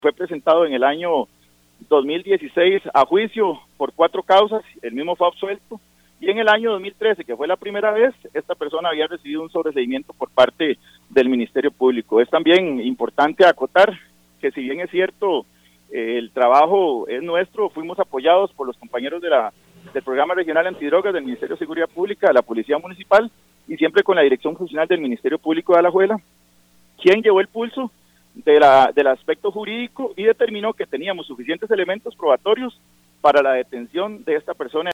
Fue presentado en el año 2016 a juicio por 4 causas, el mismo fue absuelto, y en el año 2013, que fue la primera vez, esta persona había recibido un sobreseimiento por parte del Ministerio Público. Es también importante acotar que, si bien es cierto, el trabajo es nuestro, fuimos apoyados por los compañeros del Programa Regional Antidrogas del Ministerio de Seguridad Pública, de la Policía Municipal, y siempre con la Dirección Funcional del Ministerio Público de Alajuela, quien llevó el pulso del aspecto jurídico y determinó que teníamos suficientes elementos probatorios para la detención de esta persona.